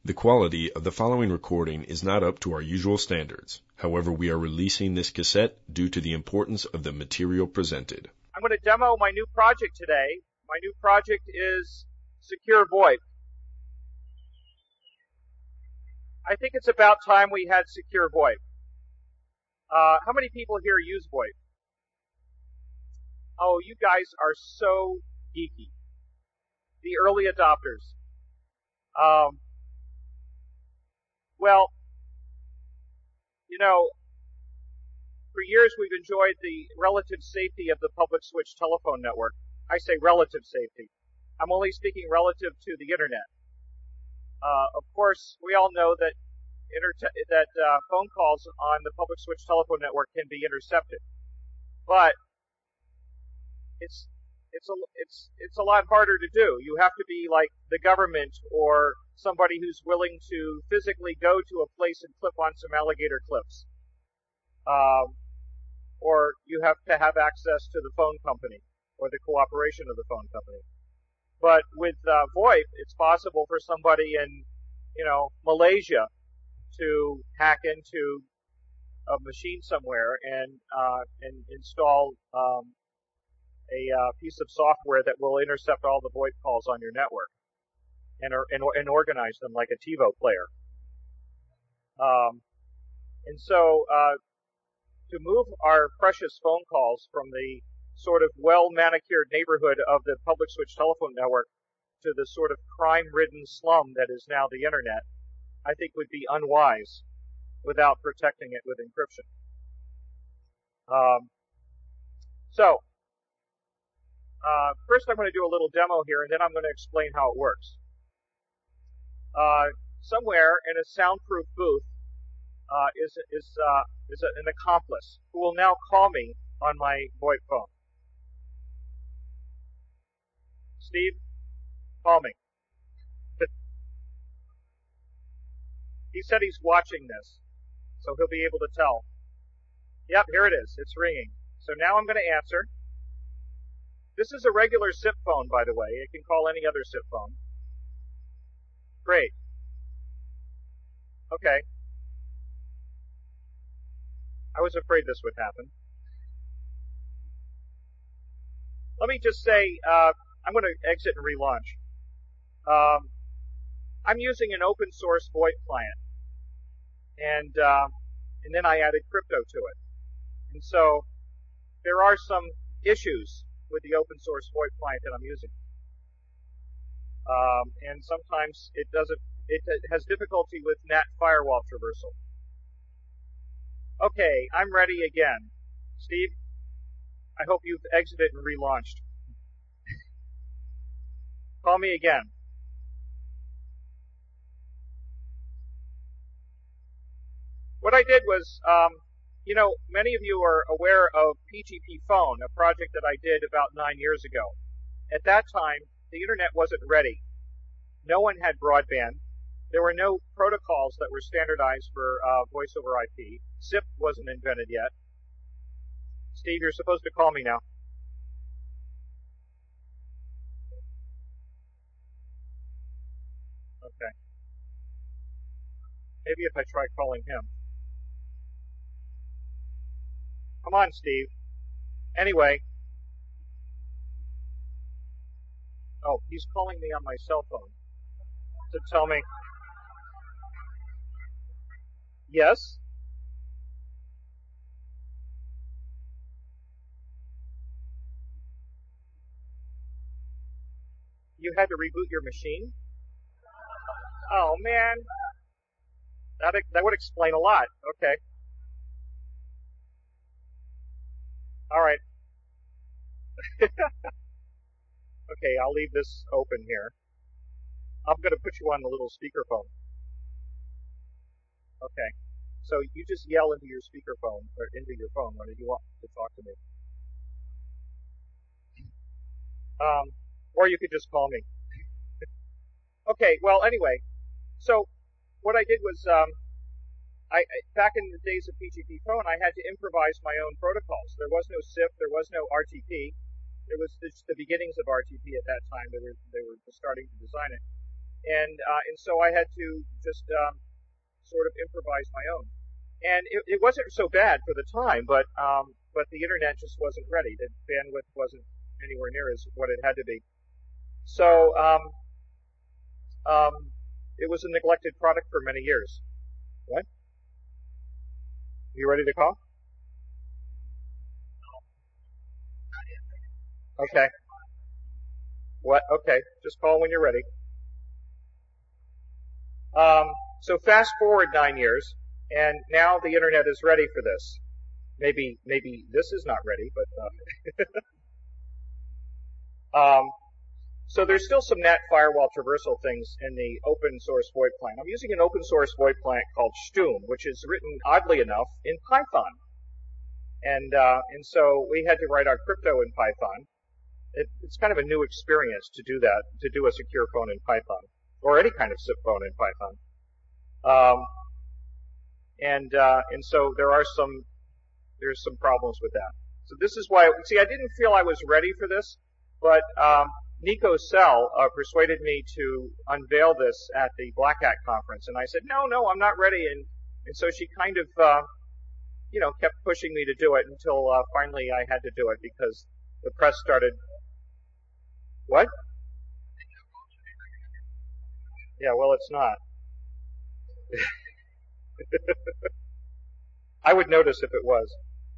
The quality of the following recording is not up to our usual standards. However, we are releasing this cassette due to the importance of the material presented. I'm going to demo my new project today. My new project is Secure VoIP. I think it's about time we had Secure VoIP. How many people here use VoIP? Oh, you guys are so geeky. The early adopters. Well, you know, for years we've enjoyed the relative safety of the public switch telephone network. I say relative safety. I'm only speaking relative to the internet. Of course, we all know that phone calls on the public switch telephone network can be intercepted, but it's a lot harder to do. You have to be like the government or somebody who's willing to physically go to a place and clip on some alligator clips. Or you have to have access to the phone company or the cooperation of the phone company. But with VoIP, it's possible for somebody in, Malaysia to hack into a machine somewhere and install a piece of software that will intercept all the VoIP calls on your network and organize them like a TiVo player. And so to move our precious phone calls from the sort of well-manicured neighborhood of the public switch telephone network to the sort of crime-ridden slum that is now the internet, I think would be unwise without protecting it with encryption. First I'm going to do a little demo here, and then I'm going to explain how it works. Somewhere in a soundproof booth is an accomplice who will now call me on my VoIP phone. Steve, call me. He said he's watching this, so he'll be able to tell. Yep, here it is. It's ringing. So now I'm going to answer. This is a regular SIP phone, by the way. It can call any other SIP phone. Great. Okay. I was afraid this would happen. Let me just say, I'm going to exit and relaunch. I'm using an open source VoIP client, and then I added crypto to it. And so there are some issues with the open source VoIP client that I'm using. And sometimes it has difficulty with NAT firewall traversal. Okay, I'm ready again. Steve, I hope you've exited and relaunched. Call me again. What I did was, many of you are aware of PGP Phone, a project that I did about 9 years ago. At that time, the internet wasn't ready. No one had broadband. There were no protocols that were standardized for voice over IP. SIP wasn't invented yet. Steve, you're supposed to call me now. Okay. Maybe if I try calling him. Come on, Steve. Anyway. Oh, he's calling me on my cell phone to tell me. Yes? You had to reboot your machine? Oh, man. That would explain a lot. Okay. All right. Okay, I'll leave this open here. I'm going to put you on the little speakerphone. Okay. So you just yell into your speakerphone, or into your phone when you want to talk to me. Or you could just call me. Okay, well, anyway. So what I did was, back in the days of PGP Phone, I had to improvise my own protocols. There was no SIP, there was no RTP. It was just the beginnings of RTP at that time. They were just starting to design it. And so I had to just sort of improvise my own. And it wasn't so bad for the time, but the internet just wasn't ready. The bandwidth wasn't anywhere near as what it had to be. So it was a neglected product for many years. What? You ready to call? Okay. What? Okay. Just call when you're ready. So fast forward 9 years, and now the internet is ready for this. Maybe this is not ready, but so there's still some NAT firewall traversal things in the open source VoIP client. I'm using an open source VoIP client called Stum, which is written oddly enough in Python, and so we had to write our crypto in Python. It's kind of a new experience to do that, to do a secure phone in Python, or any kind of SIP phone in Python. And so there's some problems with that. So this is why, see, I didn't feel I was ready for this, but Nico Sell persuaded me to unveil this at the Black Hat conference, and I said, no, I'm not ready, and so she kind of, kept pushing me to do it until finally I had to do it because the press started. What? Yeah, well, it's not. I would notice if it was.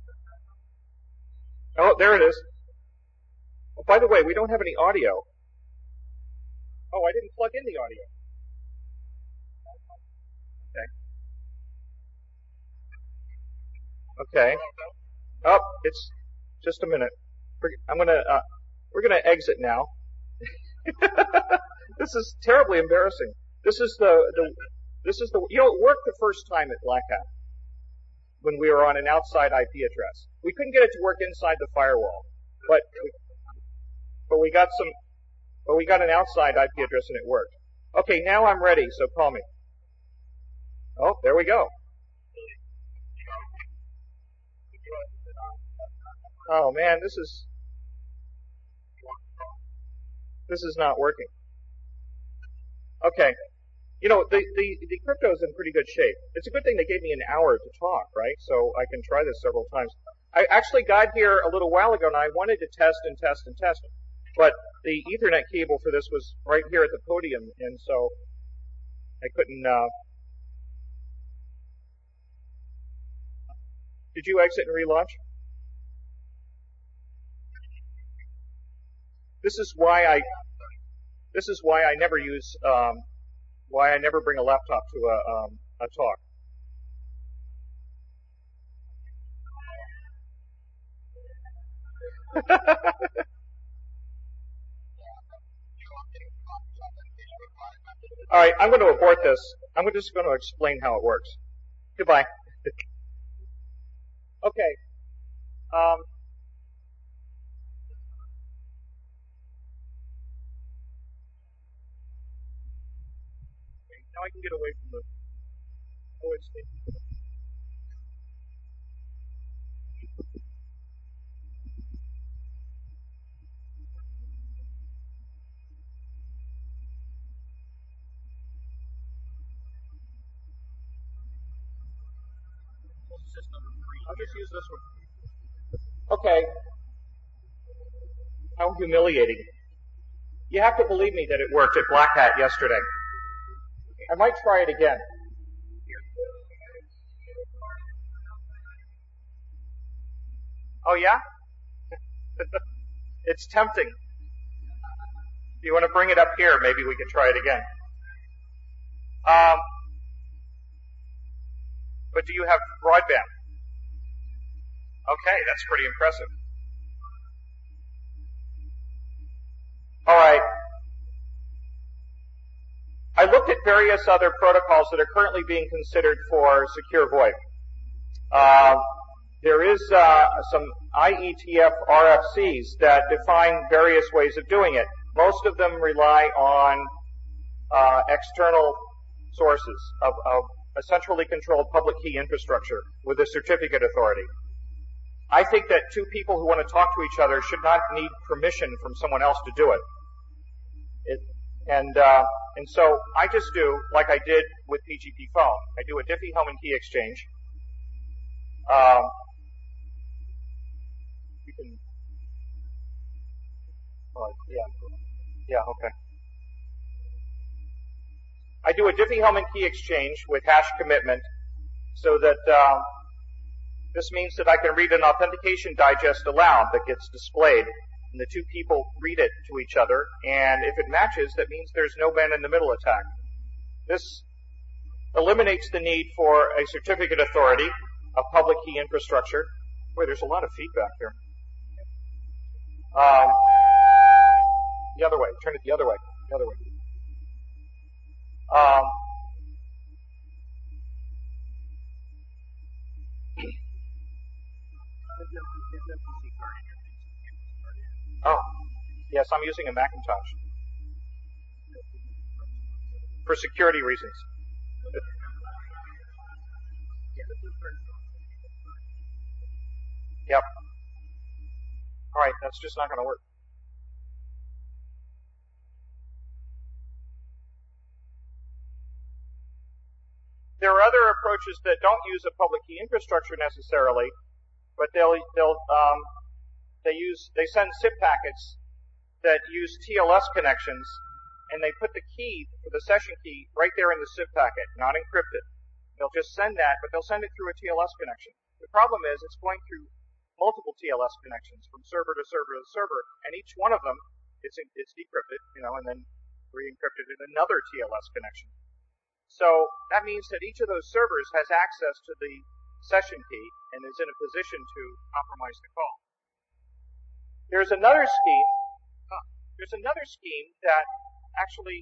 Oh, there it is. Oh, by the way, we don't have any audio. Oh, I didn't plug in the audio. Okay. Oh, it's just a minute. We're gonna exit now. This is terribly embarrassing. This is the it worked the first time at Black Hat when we were on an outside IP address. We couldn't get it to work inside the firewall, but we got an outside IP address and it worked. Okay, now I'm ready, so call me. Oh, there we go. Oh man, this is not working. Okay. The crypto's in pretty good shape. It's a good thing they gave me an hour to talk, right? So I can try this several times. I actually got here a little while ago and I wanted to test. But the Ethernet cable for this was right here at the podium, and so I couldn't, Did you exit and relaunch? This is why I never use, why I never bring a laptop to a talk. All right, I'm going to abort this. I'm just going to explain how it works. Goodbye. Okay. Now I can get away from the OHD. I'll just use this one. Okay. How humiliating. You have to believe me that it worked at Black Hat yesterday. I might try it again. Oh yeah? It's tempting. If you want to bring it up here, maybe we could try it again. But do you have broadband? Okay, that's pretty impressive. All right. I looked at various other protocols that are currently being considered for secure VoIP. There is some IETF RFCs that define various ways of doing it. Most of them rely on external sources of a centrally controlled public key infrastructure with a certificate authority. I think that two people who want to talk to each other should not need permission from someone else to do it. And so I just do like I did with PGP phone. I do a Diffie-Hellman key exchange. You can, yeah, okay. I do a Diffie-Hellman key exchange with hash commitment so that this means that I can read an authentication digest aloud that gets displayed, and the two people read it to each other, and if it matches, that means there's no man-in-the-middle attack. This eliminates the need for a certificate authority, a public key infrastructure. Boy, there's a lot of feedback here. The other way. Turn it the other way. The other way. Oh, yes, I'm using a Macintosh for security reasons. Yep. All right, that's just not going to work. There are other approaches that don't use a public key infrastructure necessarily, but they send SIP packets that use TLS connections, and they put the key for the session key right there in the SIP packet, not encrypted. They'll just send that, but they'll send it through a TLS connection. The problem is it's going through multiple TLS connections from server to server to server, and each one of them it's decrypted, and then re-encrypted in another TLS connection. So that means that each of those servers has access to the session key and is in a position to compromise the call. There's another scheme that actually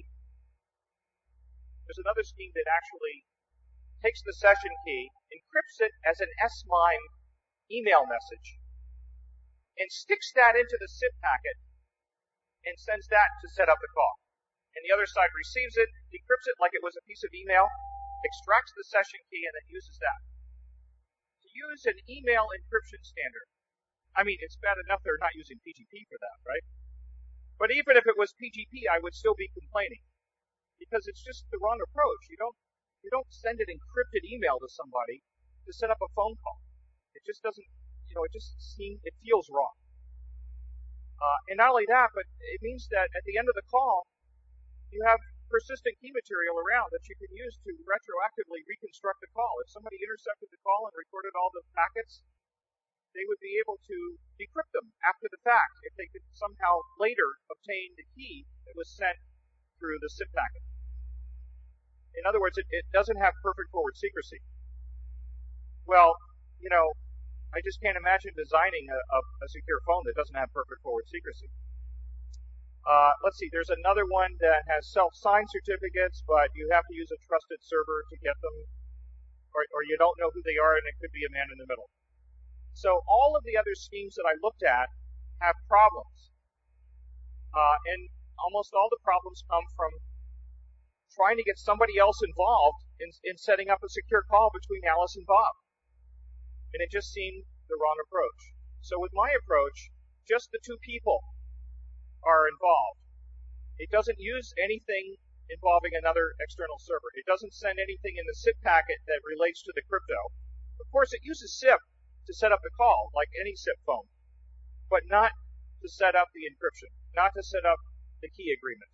takes the session key, encrypts it as an S-MIME email message, and sticks that into the SIP packet and sends that to set up the call. And the other side receives it, decrypts it like it was a piece of email, extracts the session key, and then uses that. To use an email encryption standard, I mean, it's bad enough they're not using PGP for that, right? But even if it was PGP, I would still be complaining, because it's just the wrong approach. You don't send an encrypted email to somebody to set up a phone call. It just doesn't, it feels wrong. And not only that, but it means that at the end of the call, you have persistent key material around that you can use to retroactively reconstruct the call. If somebody intercepted the call and recorded all the packets, they would be able to decrypt them after the fact if they could somehow later obtain the key that was sent through the SIP packet. In other words, it doesn't have perfect forward secrecy. Well, I just can't imagine designing a secure phone that doesn't have perfect forward secrecy. Let's see, there's another one that has self-signed certificates, but you have to use a trusted server to get them, or you don't know who they are, and it could be a man in the middle. So all of the other schemes that I looked at have problems. And almost all the problems come from trying to get somebody else involved in setting up a secure call between Alice and Bob. And it just seemed the wrong approach. So with my approach, just the two people are involved. It doesn't use anything involving another external server. It doesn't send anything in the SIP packet that relates to the crypto. Of course, it uses SIP to set up the call, like any SIP phone, but not to set up the encryption, not to set up the key agreement.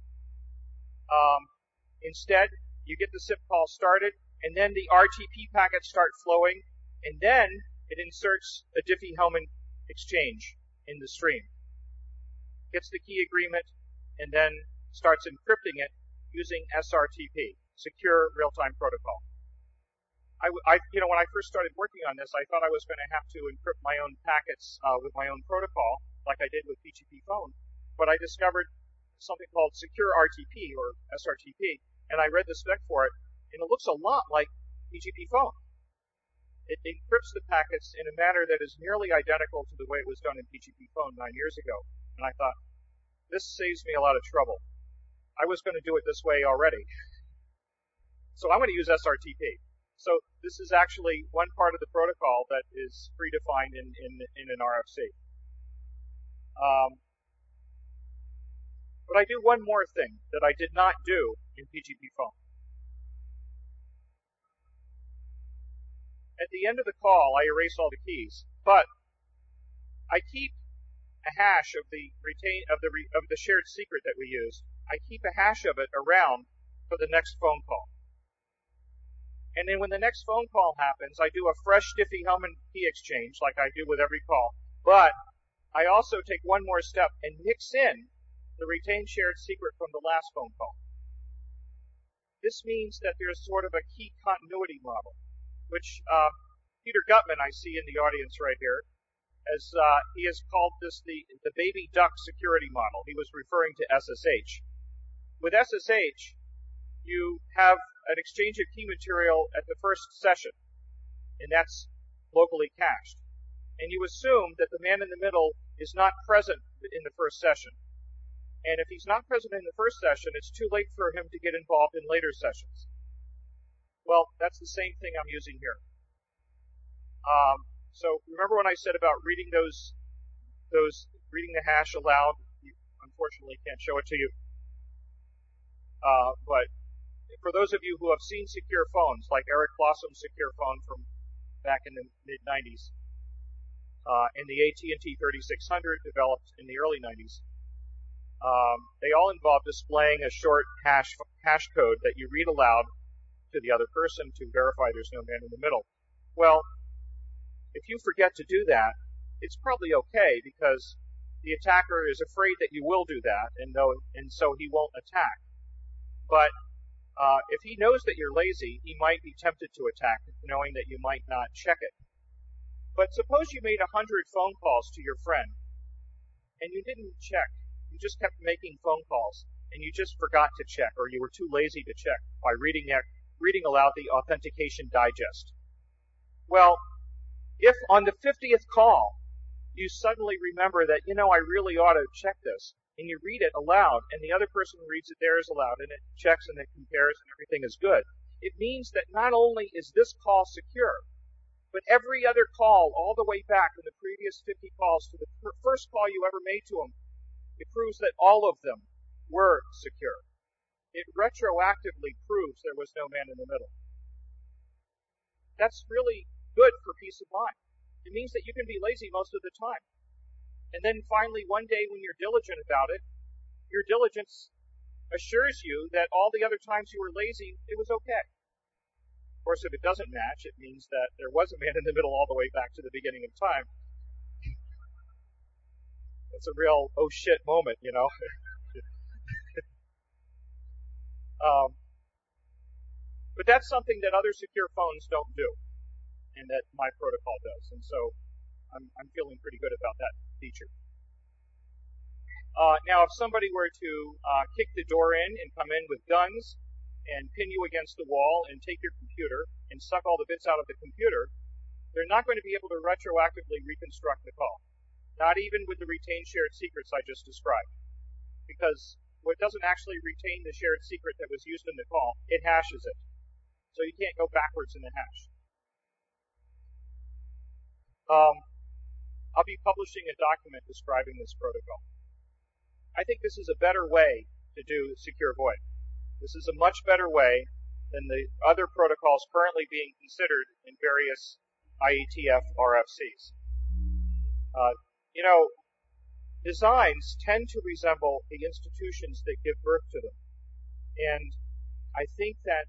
Instead, you get the SIP call started, and then the RTP packets start flowing, and then it inserts a Diffie-Hellman exchange in the stream. Gets the key agreement, and then starts encrypting it using SRTP, Secure Real-Time Protocol. When I first started working on this, I thought I was going to have to encrypt my own packets with my own protocol, like I did with PGP phone. But I discovered something called Secure RTP, or SRTP, and I read the spec for it, and it looks a lot like PGP phone. It encrypts the packets in a manner that is nearly identical to the way it was done in PGP phone 9 years ago. And I thought, this saves me a lot of trouble. I was going to do it this way already. So I'm going to use SRTP. So this is actually one part of the protocol that is predefined in an RFC. But I do one more thing that I did not do in PGP phone. At the end of the call, I erase all the keys, but I keep a hash of the shared secret that we use. I keep a hash of it around for the next phone call. And then when the next phone call happens, I do a fresh Diffie-Hellman key exchange like I do with every call. But I also take one more step and mix in the retained shared secret from the last phone call. This means that there's sort of a key continuity model, which Peter Gutmann, I see in the audience right here, as he has called this the baby duck security model. He was referring to SSH. With SSH, you have an exchange of key material at the first session, and that's locally cached. And you assume that the man in the middle is not present in the first session. And if he's not present in the first session, it's too late for him to get involved in later sessions. Well, that's the same thing I'm using here. So remember when I said about reading reading the hash aloud? You unfortunately can't show it to you. But for those of you who have seen secure phones, like Eric Blossom's secure phone from back in the mid-90s, and the AT&T 3600 developed in the early 90s, they all involve displaying a short hash code that you read aloud to the other person to verify there's no man in the middle. Well, if you forget to do that, it's probably okay because the attacker is afraid that you will do that, and so he won't attack. But if he knows that you're lazy, he might be tempted to attack, knowing that you might not check it. But suppose you made 100 phone calls to your friend, and you didn't check. You just kept making phone calls, and you just forgot to check, or you were too lazy to check by reading aloud the authentication digest. Well, if on the 50th call, you suddenly remember that, I really ought to check this, and you read it aloud, and the other person reads it theirs aloud, and it checks and it compares, and everything is good, it means that not only is this call secure, but every other call all the way back in the previous 50 calls to the first call you ever made to them, it proves that all of them were secure. It retroactively proves there was no man in the middle. That's really good for peace of mind. It means that you can be lazy most of the time. And then finally, one day when you're diligent about it, your diligence assures you that all the other times you were lazy, it was okay. Of course, if it doesn't match, it means that there was a man in the middle all the way back to the beginning of time. It's a real oh shit moment, But that's something that other secure phones don't do, and that my protocol does. And so I'm feeling pretty good about that feature. Now, if somebody were to kick the door in and come in with guns and pin you against the wall and take your computer and suck all the bits out of the computer, they're not going to be able to retroactively reconstruct the call. Not even with the retained shared secrets I just described. Because what doesn't actually retain the shared secret that was used in the call, it hashes it. So you can't go backwards in the hash. I'll be publishing a document describing this protocol. I think this is a better way to do secure void. This is a much better way than the other protocols currently being considered in various IETF RFCs. Designs tend to resemble the institutions that give birth to them. And I think that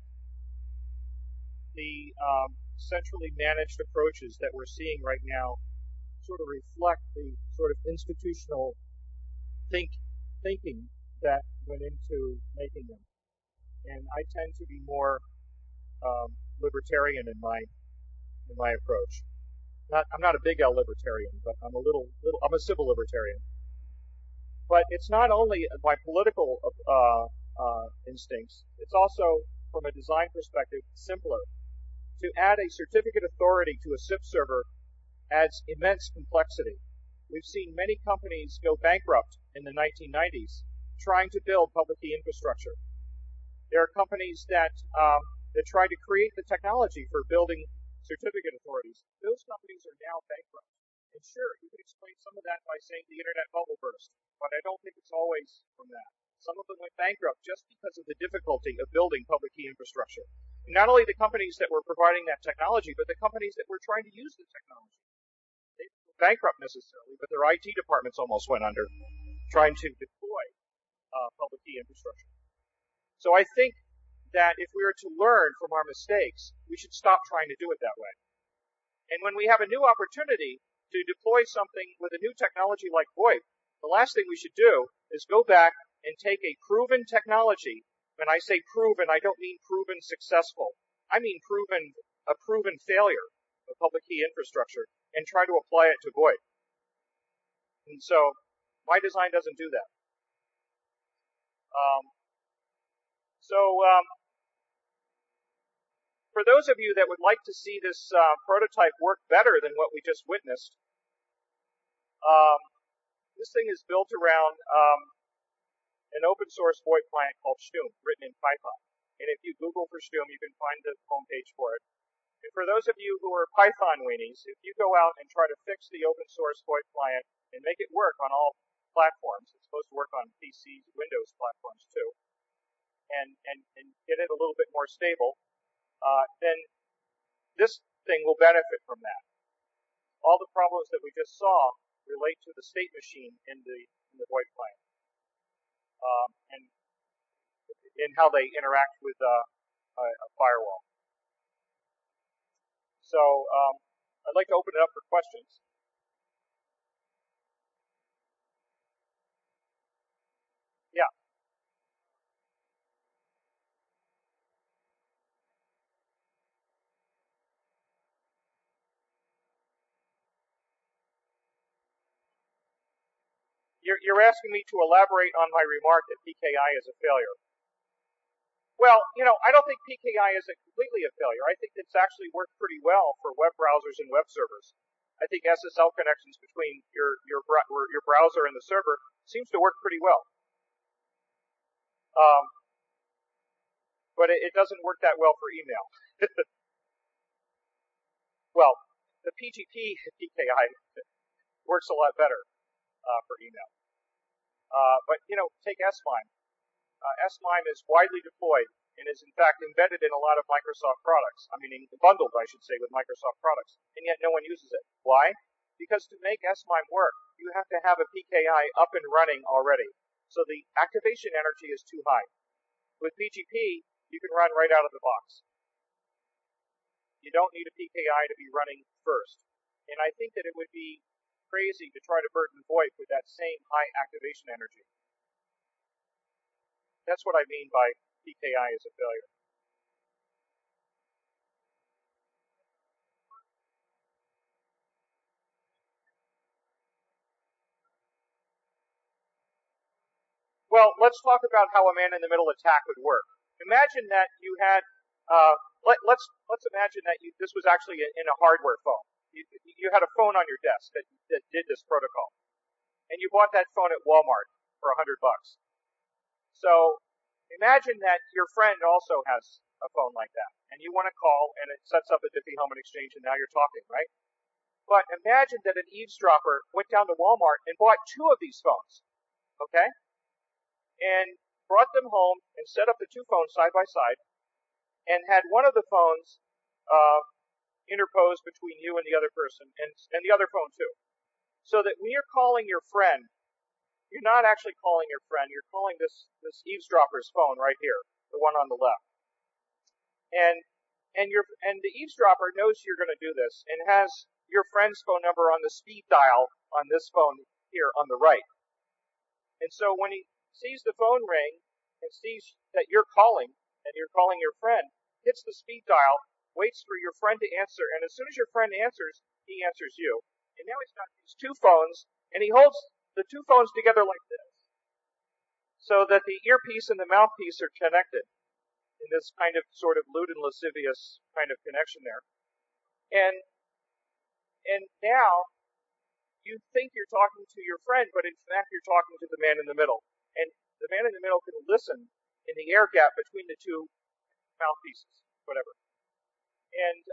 the centrally managed approaches that we're seeing right now sort of reflect the sort of institutional thinking that went into making them. And I tend to be more libertarian in my approach. I'm not a big L libertarian, but I'm a civil libertarian. But it's not only my political instincts, it's also, from a design perspective, simpler. To add a certificate authority to a SIP server adds immense complexity. We've seen many companies go bankrupt in the 1990s trying to build public key infrastructure. There are companies that try to create the technology for building certificate authorities. Those companies are now bankrupt. And sure, you can explain some of that by saying the internet bubble burst, but I don't think it's always from that. Some of them went bankrupt just because of the difficulty of building public key infrastructure. And not only the companies that were providing that technology, but the companies that were trying to use the technology. They didn't go bankrupt necessarily, but their IT departments almost went under trying to deploy public key infrastructure. So I think that if we are to learn from our mistakes, we should stop trying to do it that way. And when we have a new opportunity to deploy something with a new technology like VoIP, the last thing we should do is go back and take a proven technology. When I say proven, I don't mean proven successful. I mean a proven failure of public key infrastructure and try to apply it to VoIP. And so my design doesn't do that. For those of you that would like to see this prototype work better than what we just witnessed, this thing is built around an open source VoIP client called Shtum, written in Python. And if you Google for Shtum, you can find the homepage for it. And for those of you who are Python weenies, if you go out and try to fix the open source VoIP client and make it work on all platforms, it's supposed to work on PCs, Windows platforms too, and get it a little bit more stable, then this thing will benefit from that. All the problems that we just saw relate to the state machine in the VoIP client, and in how they interact with a firewall. So I'd like to open it up for questions. Yeah. You're asking me to elaborate on my remark that PKI is a failure. Well, I don't think PKI is completely a failure. I think it's actually worked pretty well for web browsers and web servers. I think SSL connections between your browser and the server seems to work pretty well. But it doesn't work that well for email. Well, the PGP PKI works a lot better for email. But take SMIME. SMIME is widely deployed and is in fact embedded in a lot of Microsoft products. I mean, bundled, I should say, with Microsoft products, and yet no one uses it. Why? Because to make SMIME work, you have to have a PKI up and running already. So the activation energy is too high. With PGP, you can run right out of the box. You don't need a PKI to be running first. And I think that it would be crazy to try to burden VoIP with that same high activation energy. That's what I mean by PKI is a failure. Well, let's talk about how a man-in-the-middle attack would work. Imagine that you had, let's imagine that this was actually in a hardware phone. You had a phone on your desk that did this protocol, and you bought that phone at Walmart for $100. So imagine that your friend also has a phone like that, and you want to call, and it sets up a Diffie-Hellman exchange, and now you're talking, right? But imagine that an eavesdropper went down to Walmart and bought 2 of these phones, okay? And brought them home and set up the 2 phones side by side, and had one of the phones interposed between you and the other person, and the other phone too. So that when you're calling your friend, you're not actually calling your friend, you're calling this eavesdropper's phone right here, the one on the left. And the eavesdropper knows you're going to do this, and has your friend's phone number on the speed dial on this phone here on the right. And so when he sees the phone ring and sees that you're calling, and you're calling your friend, hits the speed dial, waits for your friend to answer, and as soon as your friend answers, he answers you. And now he's got these 2 phones, and he holds the 2 phones together like this, so that the earpiece and the mouthpiece are connected in this kind of sort of lewd and lascivious kind of connection there. And now you think you're talking to your friend, but in fact you're talking to the man in the middle. And the man in the middle can listen in the air gap between the 2 mouthpieces, whatever. And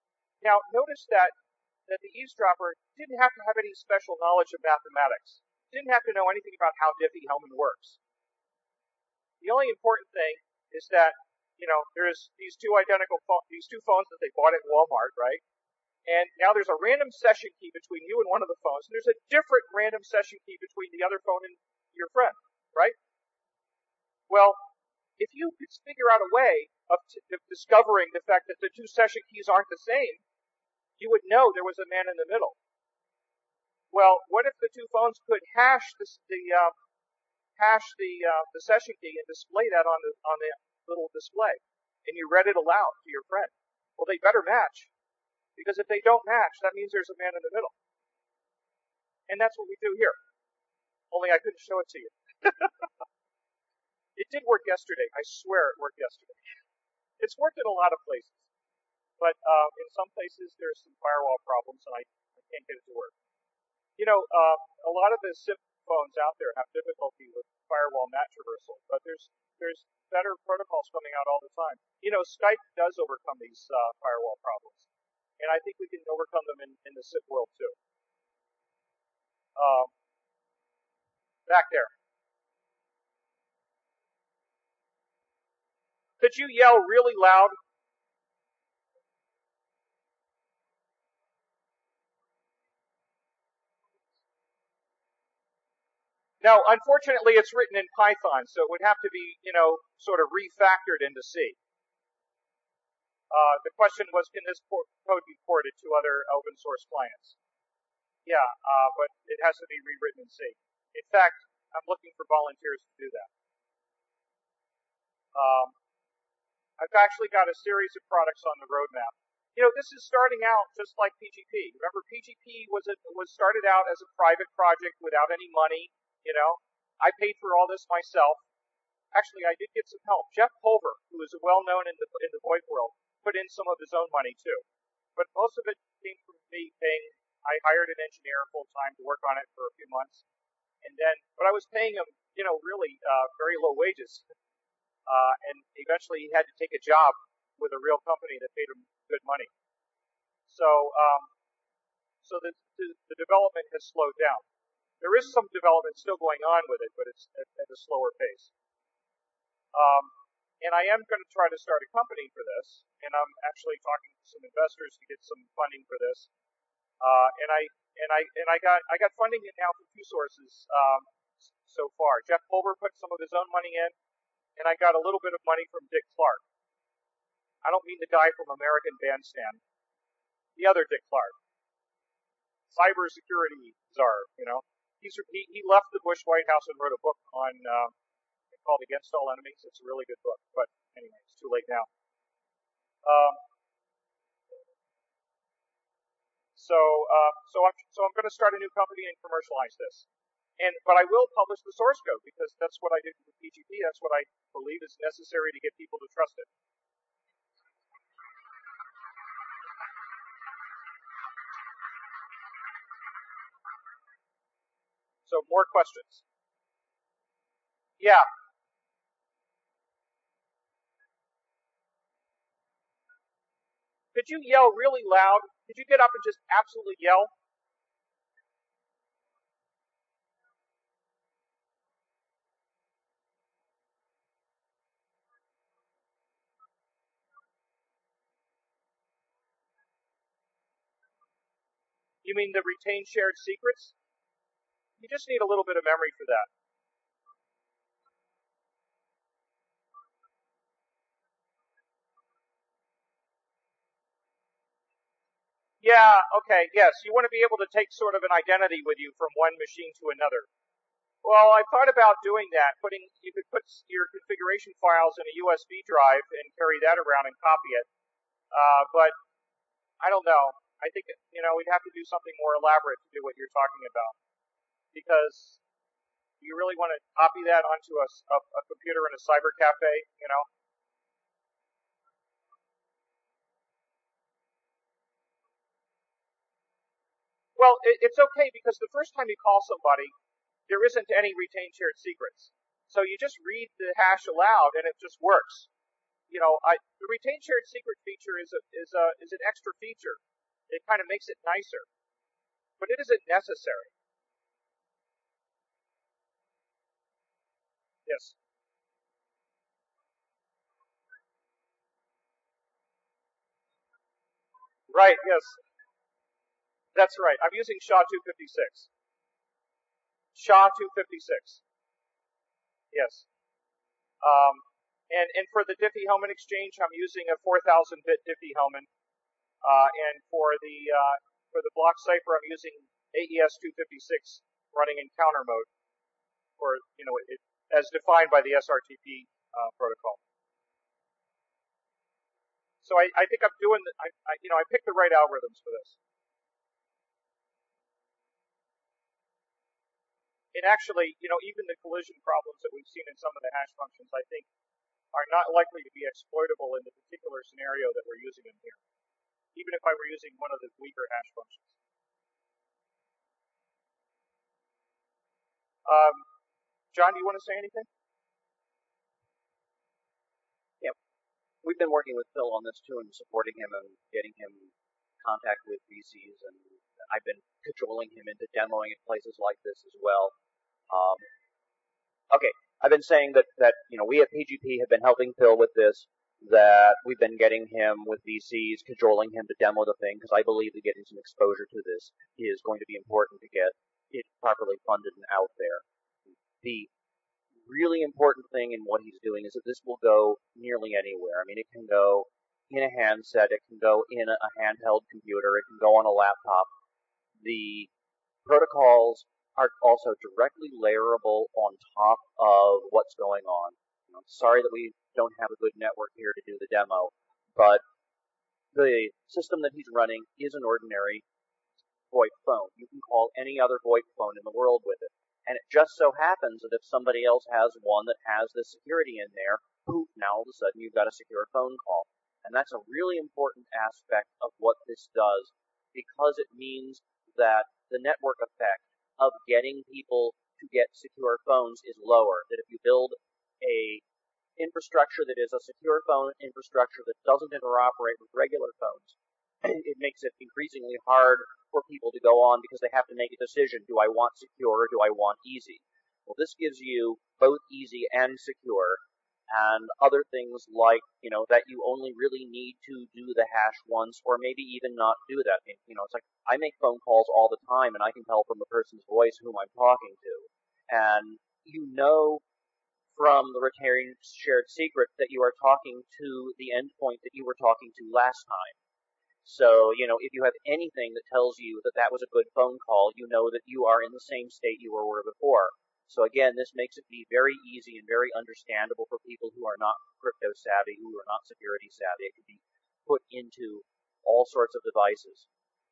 now notice that the eavesdropper didn't have to have any special knowledge of mathematics didn't have to know anything about how Diffie-Hellman works. The only important thing is that, there's these two phones that they bought at Walmart, right? And now there's a random session key between you and one of the phones, and there's a different random session key between the other phone and your friend, right? Well, if you could figure out a way of discovering the fact that the two session keys aren't the same, you would know there was a man in the middle. Well, what if the two phones could hash the session key and display that on the little display, and you read it aloud to your friend? Well, they better match, because if they don't match, that means there's a man in the middle. And that's what we do here. Only I couldn't show it to you. It did work yesterday. I swear it worked yesterday. It's worked in a lot of places, but in some places there's some firewall problems, and I can't get it to work. A lot of the SIP phones out there have difficulty with firewall match reversal, but there's better protocols coming out all the time. Skype does overcome these firewall problems, and I think we can overcome them in the SIP world too. Back there. Could you yell really loud? Now, unfortunately, it's written in Python, so it would have to be, sort of refactored into C. The question was, can this code be ported to other open source clients? Yeah, but it has to be rewritten in C. In fact, I'm looking for volunteers to do that. I've actually got a series of products on the roadmap. This is starting out just like PGP. Remember, PGP was started out as a private project without any money. I paid for all this myself. Actually, I did get some help. Jeff Pulver, who is well known in the VoIP world, put in some of his own money too. But most of it came from me paying. I hired an engineer full time to work on it for a few months, but I was paying him, really very low wages. And eventually he had to take a job with a real company that paid him good money. So the development has slowed down. There is some development still going on with it, but it's at a slower pace. And I am going to try to start a company for this, and I'm actually talking to some investors to get some funding for this. And I got funding now from two sources so far. Jeff Pulver put some of his own money in, and I got a little bit of money from Dick Clark. I don't mean the guy from American Bandstand. The other Dick Clark. Cybersecurity czar, He left the Bush White House and wrote a book on called Against All Enemies. It's a really good book, but anyway, it's too late now. So I'm going to start a new company and commercialize this. But I will publish the source code, because that's what I did with PGP. That's what I believe is necessary to get people to trust it. So more questions? Yeah. Could you yell really loud? Could you get up and just absolutely yell? You mean the retain shared secrets? You just need a little bit of memory for that. Yeah, okay, yes. You want to be able to take sort of an identity with you from one machine to another. Well, I thought about doing that. You could put your configuration files in a USB drive and carry that around and copy it. But I don't know. I think, we'd have to do something more elaborate to do what you're talking about. Because you really want to copy that onto a computer in a cyber cafe, Well, it's okay, because the first time you call somebody, there isn't any retained shared secrets. So you just read the hash aloud, and it just works. The retained shared secret feature is an extra feature. It kind of makes it nicer, but it isn't necessary. Yes. Right, yes. That's right. I'm using SHA-256. SHA-256. Yes. Um, and for the Diffie-Hellman exchange, I'm using a 4,000-bit Diffie-Hellman. And for the block cipher, I'm using AES-256 running in counter mode, or as defined by the SRTP protocol. So I think I'm doing I picked the right algorithms for this. And actually, even the collision problems that we've seen in some of the hash functions, I think, are not likely to be exploitable in the particular scenario that we're using them here, even if I were using one of the weaker hash functions. John, do you want to say anything? Yeah, we've been working with Phil on this too and supporting him and getting him contact with VCs, and I've been cajoling him into demoing at places like this as well. Okay, I've been saying that we at PGP have been helping Phil with this, that we've been getting him with VCs, cajoling him to demo the thing, because I believe that getting some exposure to this is going to be important to get it properly funded and out there. The really important thing in what he's doing is that this will go nearly anywhere. I mean, it can go in a handset, it can go in a handheld computer, it can go on a laptop. The protocols are also directly layerable on top of what's going on. Sorry that we don't have a good network here to do the demo, but the system that he's running is an ordinary VoIP phone. You can call any other VoIP phone in the world with it. And it just so happens that if somebody else has one that has this security in there, poof, now all of a sudden you've got a secure phone call. And that's a really important aspect of what this does, because it means that the network effect of getting people to get secure phones is lower. That if you build a infrastructure that is a secure phone infrastructure that doesn't interoperate with regular phones, it makes it increasingly hard for people to go on because they have to make a decision. Do I want secure or do I want easy? Well, this gives you both easy and secure, and other things like, that you only really need to do the hash once, or maybe even not do that. It's like, I make phone calls all the time, and I can tell from the person's voice whom I'm talking to. And from the retained shared secret that you are talking to the endpoint that you were talking to last time. So, if you have anything that tells you that that was a good phone call, you know that you are in the same state you were before. So again, this makes it be very easy and very understandable for people who are not crypto savvy, who are not security savvy. It can be put into all sorts of devices.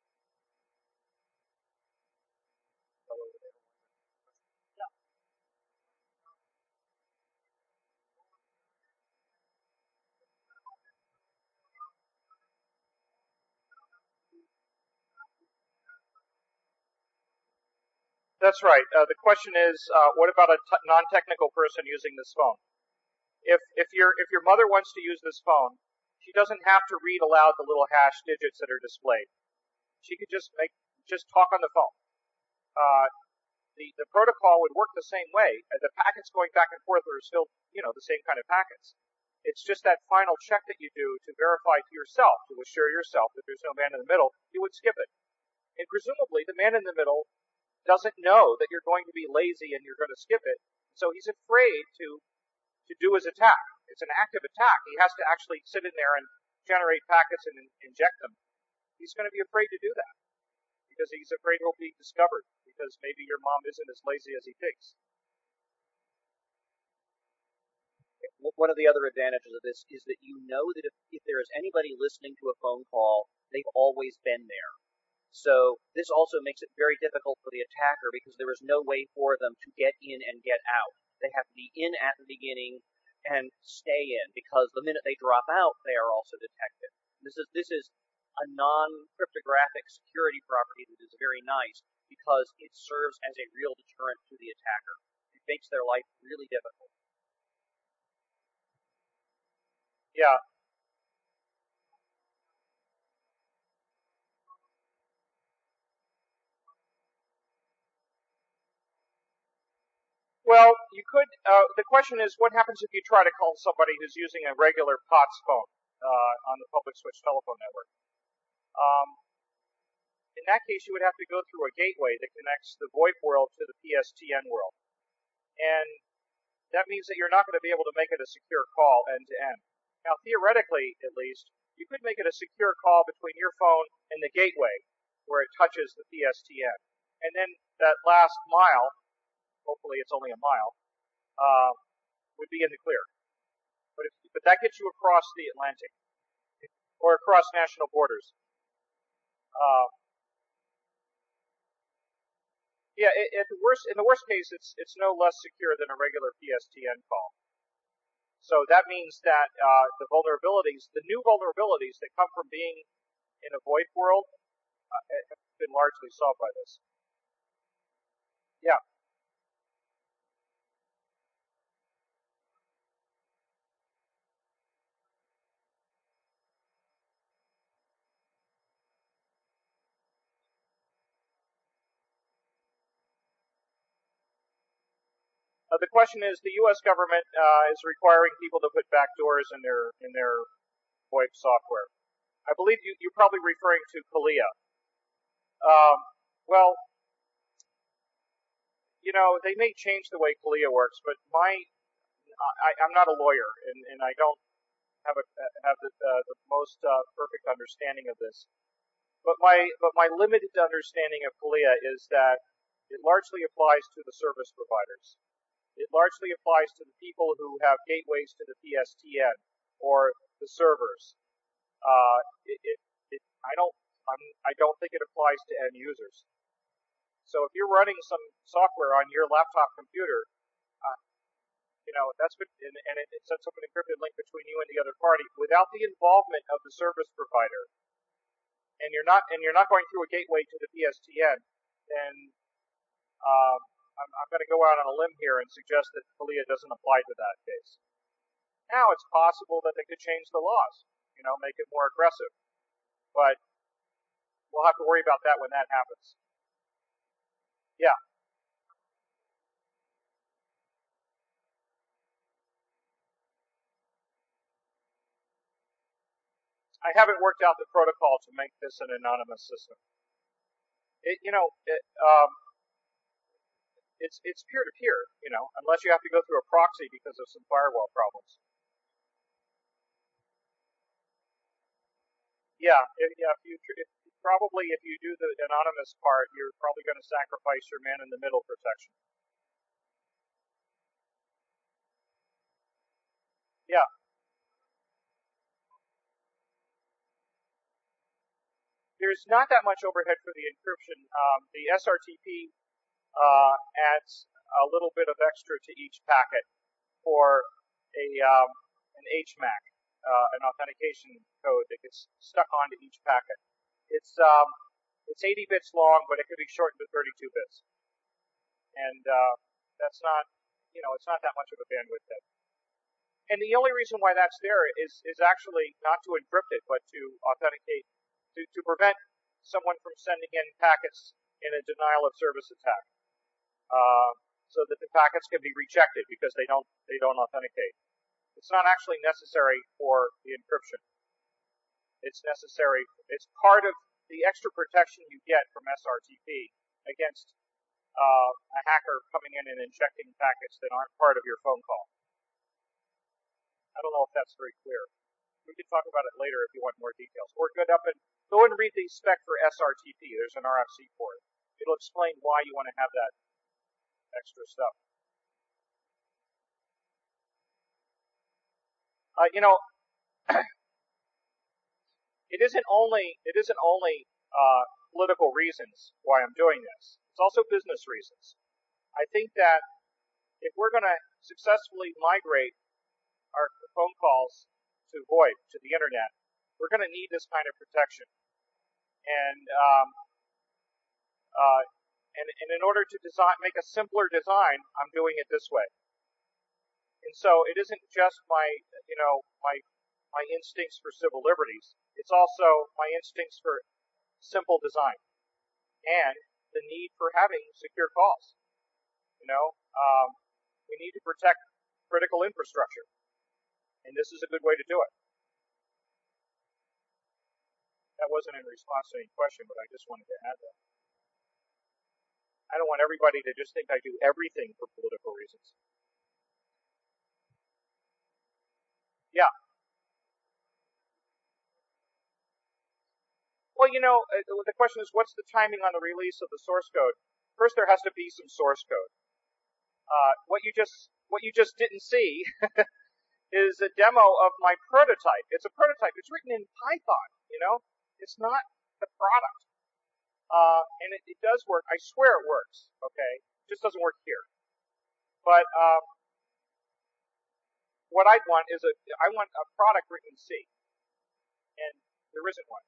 That's right. The question is, what about a non-technical person using this phone? If your mother wants to use this phone, she doesn't have to read aloud the little hash digits that are displayed. She could just talk on the phone. The protocol would work the same way. The packets going back and forth are still the same kind of packets. It's just that final check that you do to verify to yourself, to assure yourself that there's no man in the middle, you would skip it. And presumably the man in the middle doesn't know that you're going to be lazy and you're going to skip it, so he's afraid to do his attack. It's an active attack. He has to actually sit in there and generate packets and inject them. He's going to be afraid to do that because he's afraid he'll be discovered, because maybe your mom isn't as lazy as he thinks. One of the other advantages of this is that you know that if there is anybody listening to a phone call, they've always been there. So this also makes it very difficult for the attacker because there is no way for them to get in and get out. They have to be in at the beginning and stay in, because the minute they drop out, they are also detected. This is a non-cryptographic security property that is very nice because it serves as a real deterrent to the attacker. It makes their life really difficult. Yeah. Well, you could. The question is, what happens if you try to call somebody who's using a regular POTS phone on the public switch telephone network? In that case, you would have to go through a gateway that connects the VoIP world to the PSTN world, and that means that you're not going to be able to make it a secure call end to end. Now, theoretically, at least, you could make it a secure call between your phone and the gateway where it touches the PSTN, and then that last mile, hopefully it's only a mile, would be in the clear. But that gets you across the Atlantic or across national borders. Yeah, in the worst case, it's no less secure than a regular PSTN call. So that means that the new vulnerabilities that come from being in a VoIP world, have been largely solved by this. Yeah. The question is, the U.S. government is requiring people to put backdoors in their VoIP software. I believe you're probably referring to CALIA. Well, they may change the way CALIA works, but I'm not a lawyer, and I don't have the most perfect understanding of this. But my limited understanding of CALIA is that it largely applies to the service providers. It largely applies to the people who have gateways to the PSTN or the servers. I don't think it applies to end users. So if you're running some software on your laptop computer, that's good, and it sets up an encrypted link between you and the other party without the involvement of the service provider, and you're not going through a gateway to the PSTN, then I'm going to go out on a limb here and suggest that CALIA doesn't apply to that case. Now, it's possible that they could change the laws, make it more aggressive, but we'll have to worry about that when that happens. Yeah. I haven't worked out the protocol to make this an anonymous system. It's peer-to-peer, unless you have to go through a proxy because of some firewall problems. Yeah, if you do the anonymous part, you're probably going to sacrifice your man-in-the-middle protection. Yeah. There's not that much overhead for the encryption. The SRTP adds a little bit of extra to each packet for an HMAC, an authentication code that gets stuck onto each packet. It's 80 bits long, but it could be shortened to 32 bits, and that's not it's not that much of a bandwidth hit. And the only reason why that's there is actually not to encrypt it, but to authenticate, to prevent someone from sending in packets in a denial of service attack, so that the packets can be rejected because they don't authenticate. It's not actually necessary for the encryption. It's necessary. It's part of the extra protection you get from SRTP against a hacker coming in and injecting packets that aren't part of your phone call. I don't know if that's very clear. We can talk about it later if you want more details. Or go and read the spec for SRTP. There's an RFC for it. It'll explain why you want to have that extra stuff. It isn't only political reasons why I'm doing this. It's also business reasons. I think that if we're going to successfully migrate our phone calls to VoIP, to the internet, we're going to need this kind of protection. And in order to make a simpler design, I'm doing it this way. And so it isn't just my instincts for civil liberties. It's also my instincts for simple design and the need for having secure calls. We need to protect critical infrastructure, and this is a good way to do it. That wasn't in response to any question, but I just wanted to add that. I don't want everybody to just think I do everything for political reasons. Yeah. Well, the question is, what's the timing on the release of the source code? First, there has to be some source code. What you just didn't see is a demo of my prototype. It's a prototype. It's written in Python. It's not the product. And it does work. I swear it works. Okay, it just doesn't work here. But what I'd want is I want a product written in C, and there isn't one.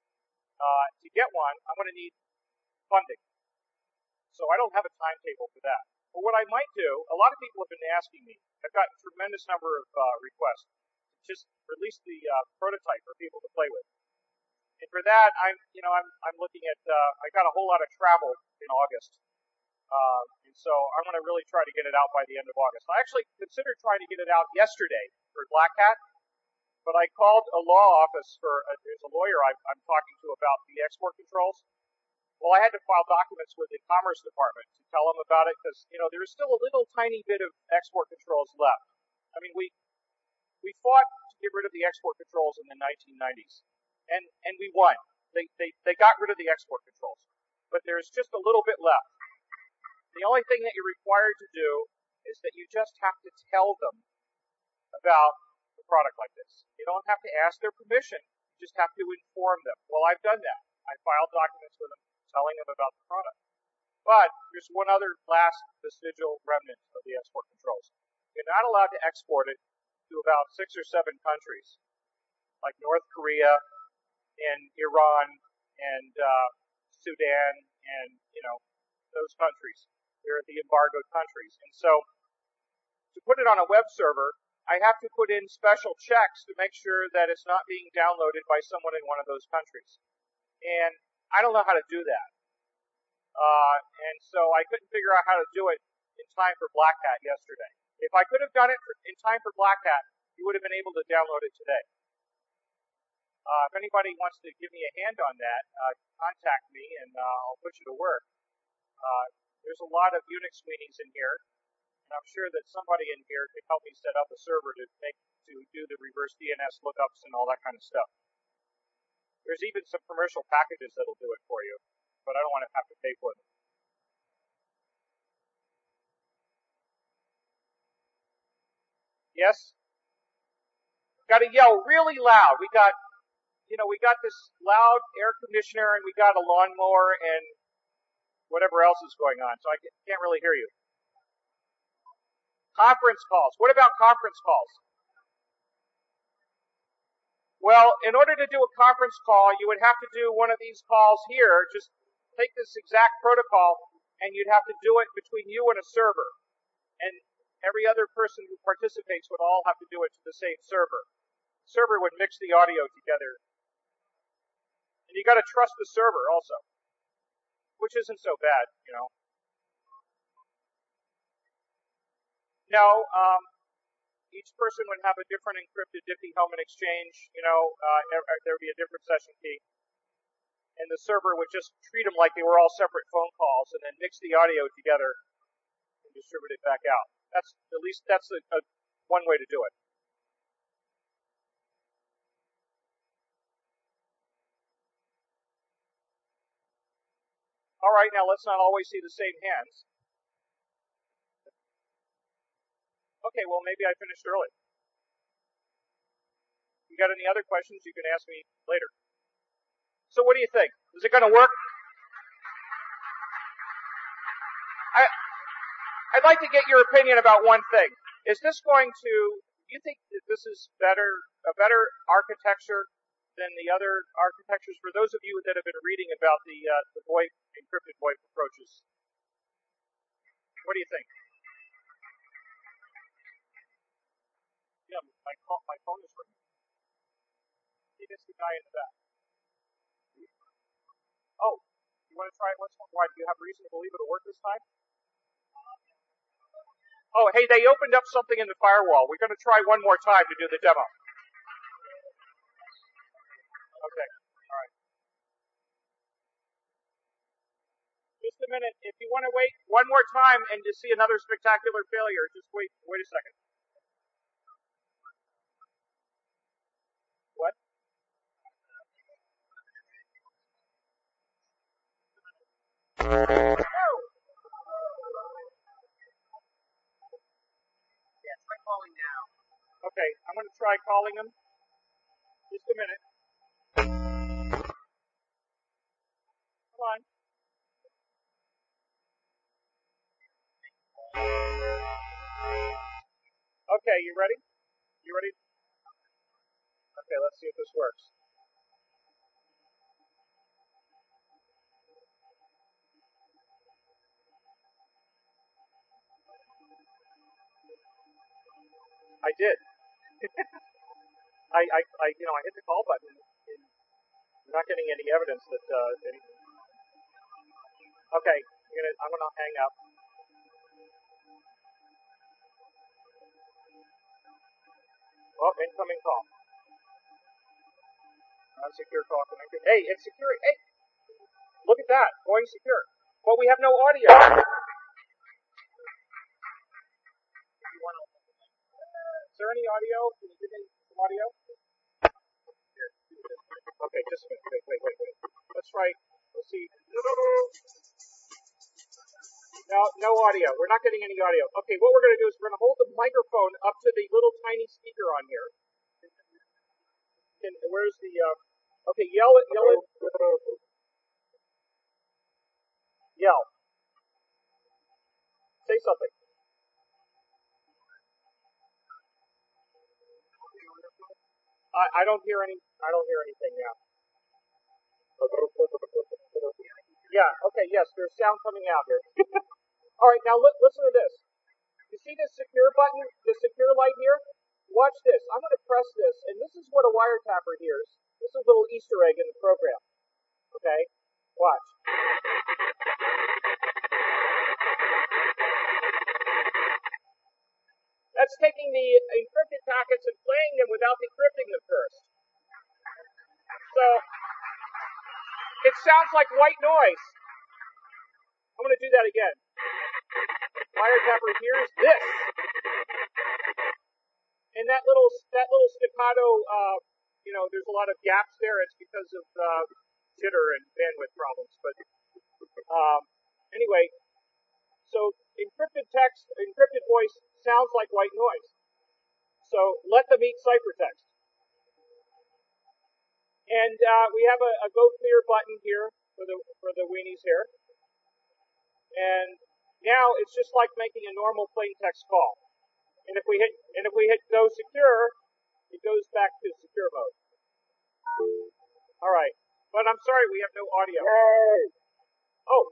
To get one, I'm going to need funding. So I don't have a timetable for that. But what I might do, a lot of people have been asking me. I've gotten a tremendous number of requests to just release the prototype for people to play with. And for that, I'm looking at. I got a whole lot of travel in August, and so I'm going to really try to get it out by the end of August. I actually considered trying to get it out yesterday for Black Hat. But I called a law office there's a lawyer I'm talking to about the export controls. Well, I had to file documents with the Commerce Department to tell them about it because, there's still a little tiny bit of export controls left. I mean, we fought to get rid of the export controls in the 1990s, and we won. They got rid of the export controls, but there's just a little bit left. The only thing that you're required to do is that you just have to tell them about product like this. You don't have to ask their permission. You just have to inform them. Well, I've done that. I filed documents with them telling them about the product. But there's one other last vestigial remnant of the export controls. You're not allowed to export it to about 6 or 7 countries, like North Korea and Iran and Sudan and, those countries. They're the embargoed countries. And so to put it on a web server, I have to put in special checks to make sure that it's not being downloaded by someone in one of those countries. And I don't know how to do that. And so I couldn't figure out how to do it in time for Black Hat yesterday. If I could have done it in time for Black Hat, you would have been able to download it today. If anybody wants to give me a hand on that, contact me and I'll put you to work. There's a lot of Unix meetings in here. And I'm sure that somebody in here could help me set up a server to do the reverse DNS lookups and all that kind of stuff. There's even some commercial packages that'll do it for you, but I don't want to have to pay for them. Yes? Got to yell really loud. We got this loud air conditioner and we got a lawnmower and whatever else is going on, so I can't really hear you. Conference calls. What about conference calls? Well, in order to do a conference call, you would have to do one of these calls here. Just take this exact protocol, and you'd have to do it between you and a server. And every other person who participates would all have to do it to the same server. The server would mix the audio together. And you got to trust the server also, which isn't so bad, No, each person would have a different encrypted Diffie-Hellman exchange. There would be a different session key. And the server would just treat them like they were all separate phone calls and then mix the audio together and distribute it back out. That's one way to do it. All right, now let's not always see the same hands. Okay, well, maybe I finished early. You got any other questions, you can ask me later. So what do you think? Is it going to work? I'd like to get your opinion about one thing. Do you think that this is a better architecture than the other architectures? For those of you that have been reading about the VoIP, encrypted VoIP approaches, what do you think? Yeah, my phone is ringing. See, this the guy in the back. Oh, you want to try it once more? Why? Do you have reason to believe it'll work this time? Oh, hey, they opened up something in the firewall. We're going to try one more time to do the demo. Okay, all right. Just a minute. If you want to wait one more time and to see another spectacular failure, just wait a second. What? Yeah, try calling now. Okay, I'm going to try calling them. Just a minute. Come on. Okay, you ready? You ready? Okay, let's see if this works. I did. I hit the call button. I'm not getting any evidence that Okay, I'm gonna hang up. Oh, incoming call. Unsecure call connected. Hey, it's secure. Hey, look at that, going secure. But we have no audio. Is there any audio? Can you give me some audio? Okay, just a minute. Wait. Let's try. Let's see. No audio. We're not getting any audio. Okay, what we're going to do is we're going to hold the microphone up to the little tiny speaker on here. And where's the? Okay, yell it. Yell. Say something. I don't hear any. I don't hear anything now. Yeah. Okay. Yes, there's sound coming out here. All right. Now listen to this. You see this secure button? The secure light here? Watch this. I'm going to press this, and this is what a wiretapper hears. This is a little Easter egg in the program. Okay? Watch. That's taking the encrypted packets and playing them without decrypting them first. So, it sounds like white noise. I'm going to do that again. Wiretapper hears this. And that little staccato, there's a lot of gaps there. It's because of jitter and bandwidth problems. But anyway, so encrypted text, encrypted voice sounds like white noise. So let them eat ciphertext. And we have a go clear button here for the weenies here. And now it's just like making a normal plain text call. And if we hit go secure, it goes back to secure mode. All right. But I'm sorry, we have no audio. Yay! Oh.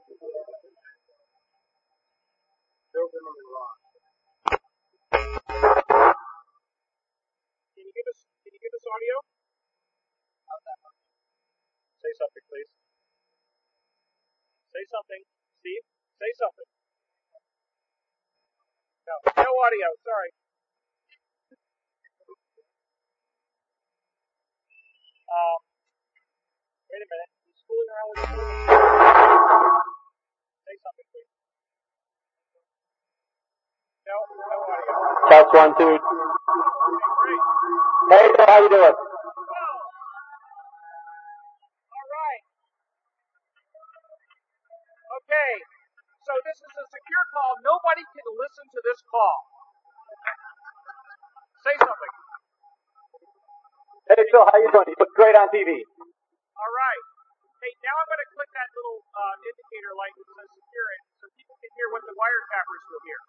Can you give us audio? Say something, please. Say something. Steve, say something. No audio, sorry. Wait a minute. He's fooling around with the Say something, please. No audio. Test 1, 2. Okay, great. Hey, how you doing? All right. Okay. So this is a secure call. Nobody can listen to this call. Say something. Hey, Phil, how you doing? You look great on TV. All right. Hey, now I'm going to click that little indicator light that says secure it so people can hear what the wiretappers will hear.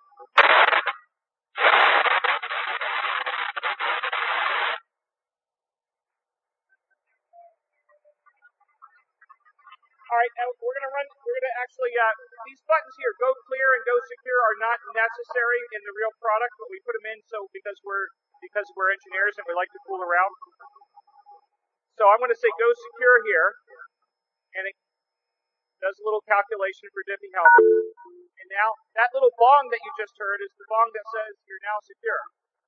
All right, now we're going to actually, these buttons here, go clear and go secure, are not necessary in the real product, but we put them in because we're engineers and we like to fool around. So I'm going to say go secure here, and it does a little calculation for Diffie Hellman. And now, that little bong that you just heard is the bong that says you're now secure.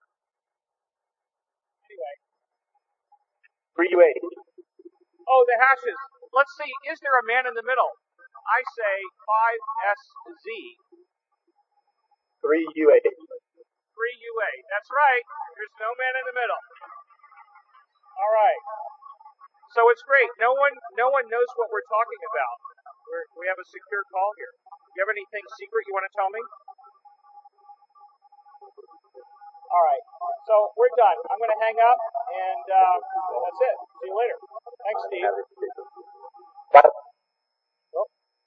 Anyway. 3U8. Oh, the hashes. Let's see, is there a man in the middle? I say 5SZ. 3U8. 3UA. That's right. There's no man in the middle. All right. So it's great. No one knows what we're talking about. We have a secure call here. You have anything secret you want to tell me? All right. So we're done. I'm going to hang up, and that's it. See you later. Thanks, Steve. Bye. Oh.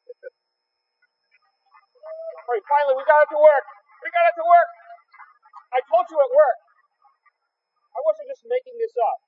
All right. Finally, we got it to work. We got it to work. I told you it worked. I wasn't just making this up.